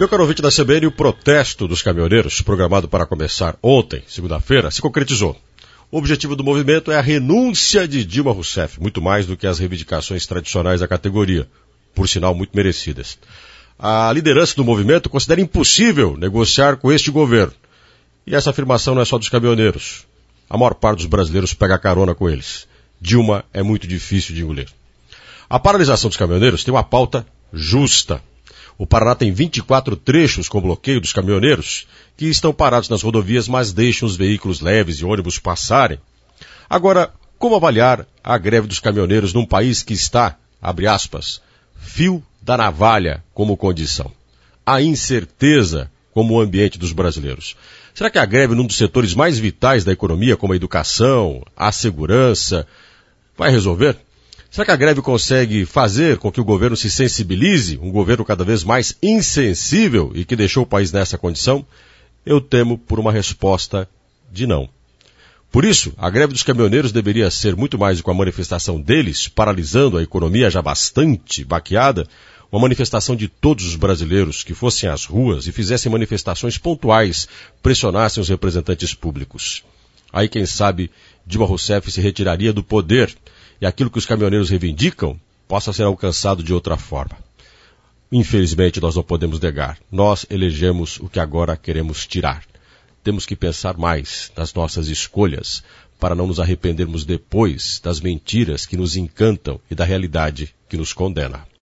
Meu caro ouvinte da CBN, o protesto dos caminhoneiros, programado para começar ontem, segunda-feira, se concretizou. O objetivo do movimento é a renúncia de Dilma Rousseff, muito mais do que as reivindicações tradicionais da categoria, por sinal muito merecidas. A liderança do movimento considera impossível negociar com este governo. E essa afirmação não é só dos caminhoneiros. A maior parte dos brasileiros pega carona com eles. Dilma é muito difícil de engolir. A paralisação dos caminhoneiros tem uma pauta justa. O Paraná tem 24 trechos com bloqueio dos caminhoneiros que estão parados nas rodovias, mas deixam os veículos leves e ônibus passarem. Agora, como avaliar a greve dos caminhoneiros num país que está, abre aspas, fio da navalha como condição? A incerteza como o ambiente dos brasileiros. Será que a greve num dos setores mais vitais da economia, como a educação, a segurança, vai resolver? Será que a greve consegue fazer com que o governo se sensibilize, um governo cada vez mais insensível e que deixou o país nessa condição? Eu temo por uma resposta de não. Por isso, a greve dos caminhoneiros deveria ser muito mais do que uma manifestação deles, paralisando a economia já bastante baqueada, uma manifestação de todos os brasileiros que fossem às ruas e fizessem manifestações pontuais, pressionassem os representantes públicos. Aí, quem sabe, Dilma Rousseff se retiraria do poder e aquilo que os caminhoneiros reivindicam possa ser alcançado de outra forma. Infelizmente, nós não podemos negar. Nós elegemos o que agora queremos tirar. Temos que pensar mais nas nossas escolhas para não nos arrependermos depois das mentiras que nos encantam e da realidade que nos condena.